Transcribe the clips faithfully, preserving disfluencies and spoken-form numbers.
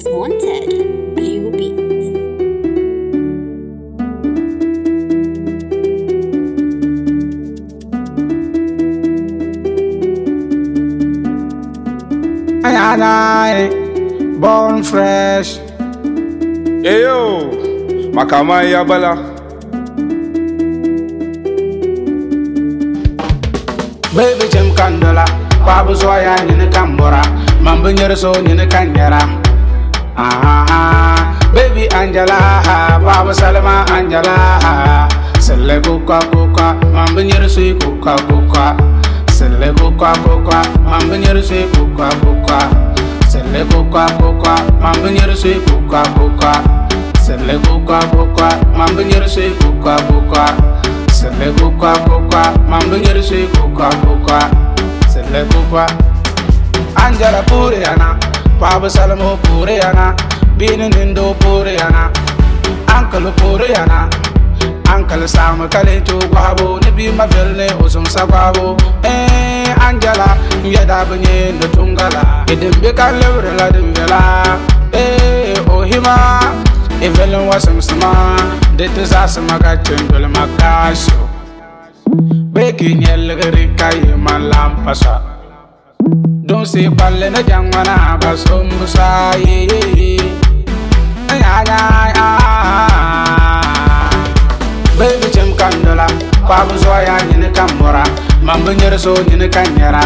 Most Wanted, Blue Beats. And I, born fresh. Hey yo, Makama Yabala. Baby Jim Candola, Babu Zoya in the Cambora, Mambunya so in the Canyara. Ah, baby Angela, Babu Salama Angela, Selebuka Kuka, Mambunya so Kuka Kuka, Selebuka Kuka, Mambunya so Kuka Kuka, Selebuka Kuka, Mambunya so Kuka Kuka, Selebuka Kuka, Mambunya so Kuka Kuka. Sele kukwa kukwa, mambo nyerisi kukwa kukwa. Sele kukwa Angela pure yana, Papa Salamo pure yana, Bini Nindo pure yana, Uncle pure yana, Uncle Sam Kaletu Guabo, Nibi Mavelne Usum Sababo. Eh Angela, Yada Bunye no Tungala, Idimbica Levrela Dimvela. Eh Ohima, Evelyn was some sama. This is Asamaga Chundul Makaso. Baking Yellerika, my lampasa. Don't say Palena Jamana, Basumbusa. Baby Jim Candola, Papa Zoya in the Cambora, Mambunya so in the Canyara.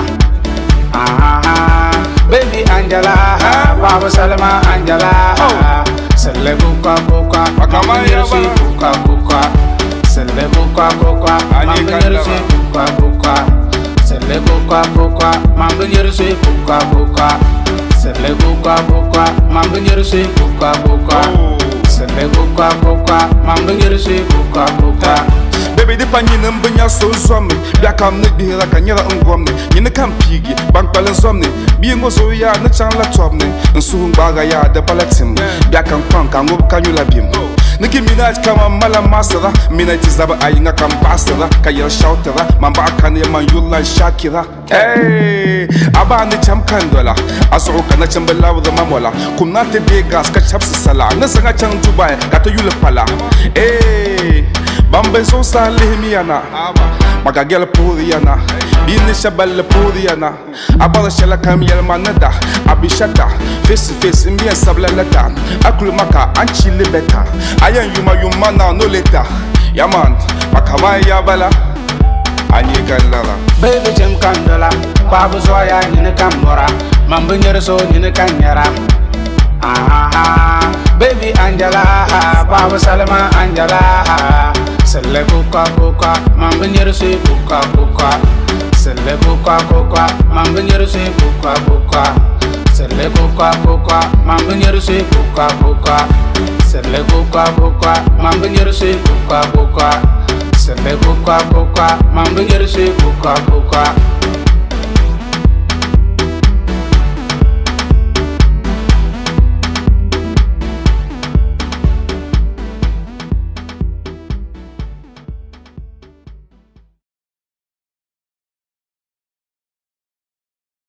Ah, baby Angela, Papa Salama Angela. Selebuka Kuka, Makamaya Kuka Kuka, Selebuka Kuka, Mambunya Kuka Kuka, Selebuka Kuka, Mambunya Kuka Kuka, Selebuka Kuka, Mambunya Kuka Kuka, Selebuka Kuka, Mambunya Kuka Kuka. Baby, the panin bunya so somni, Yakam Nidi like a yellow ungomni, Yinakam piggy, Bank Palazomni, being also ya, the chandler topni, and soon bagaya the palatim, Yakam punk and move canula beam. Nicki Minaj come on Malamastera, Minaj is about Ayinga Campastera, Kaya Shoutera, Mambakani Manula Shakira. Hey, Abani Cham Candola, Asoka Nachambala with the Mamola, Kumnate Vegas, Kachaps Sala, Nasanga Chang Dubai, Katayula Pala. Hey. Bambe so salimiana, Magagel Puriana, Binisha Bella Puriana, Abala Shella Camiel Manada, Abishata, face to face in me and Sableta, Akulumaka, and Chile Beta. I am Yuma Yumana no later. Yaman, Makawai Yabala, Anigalara. Baby Jim Candola, Babu Zoya in the Cambora, Mambunya so in the Canyara. Ah, baby Angela, Babu Salama Angela. Sele kuka kuka, mambunya si kuka kuka. Sele kuka kuka, mambunya si kuka kuka. Sele kuka kuka, mambunya si kuka kuka. Sele kuka kuka, mambunya si kuka kuka. Sele kuka kuka, mambunya si kuka kuka.